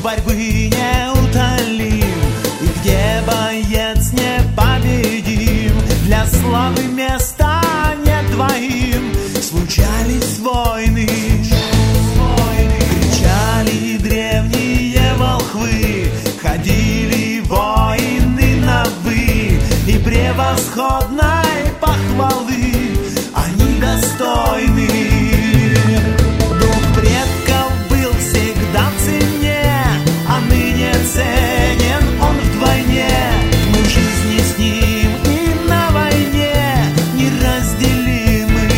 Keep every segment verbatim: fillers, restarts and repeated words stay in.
борьбы неутолим, и где боец непобедим, для славы места нет двоим. Случались войны, кричали древние волхвы, ходили воины на «вы», и превосходной похвалы они достойны. Дух предков был всегда в цене, а ныне ценен он вдвойне. Мы в жизни с ним и на войне неразделимы.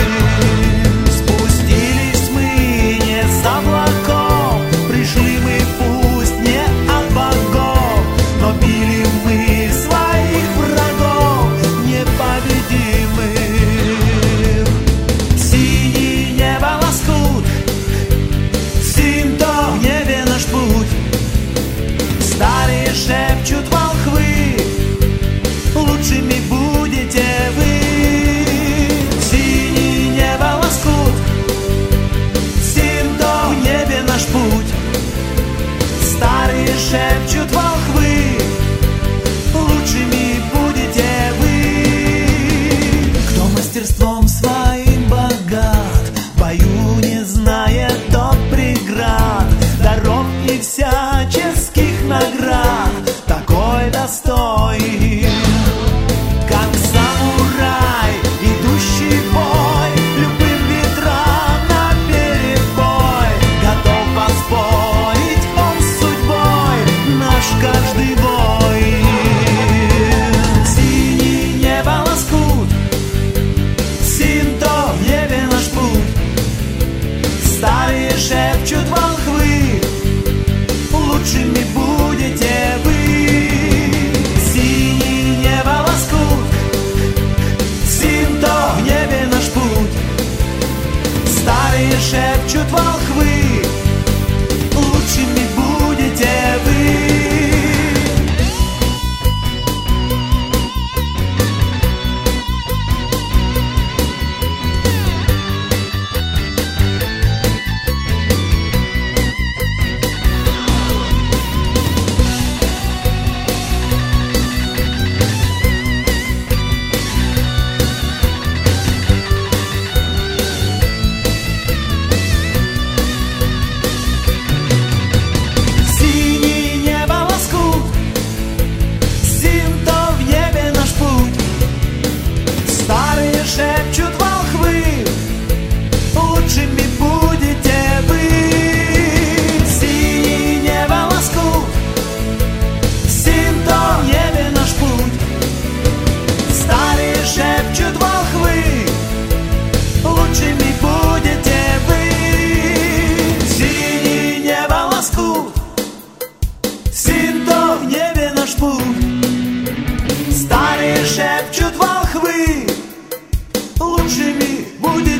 Спустились мы не с облаков, пришли мы пусть не от богов, но били мы своих врагов непобедимых. Синий небо лоскут, синто в небе наш путь. Старые шепчут волхвы, лучшими будете вы. Синий небо лоскут, синто в небе наш путь. Старые шепчут волхвы, лучшими будете вы. Кто мастерством своим богат, в бою не знает тот преград, даров и всяческих наград, такой достоин. Как самурай, идущий в бой, любым ветрам на перебой, готов поспорить он с судьбой, наш каждый воин. Синий небо лоскут, синто в небе наш путь. Старые шепчут волхвы, лучшими будете вы. Синий небо лоскут, синто в небе наш путь. Старые шепчут волхвы, лучшими будете вы. Синий небо лоскут, синто в небе наш путь. Старые шепчут волхвы, лучшими будете вы. Синий небо лоскут, синто в небе наш путь. Старые шепчут волхвы, лучшими будете вы. Синий небо лоскут, синто в небе наш путь. Старые шепчут волхвы, лучшими будете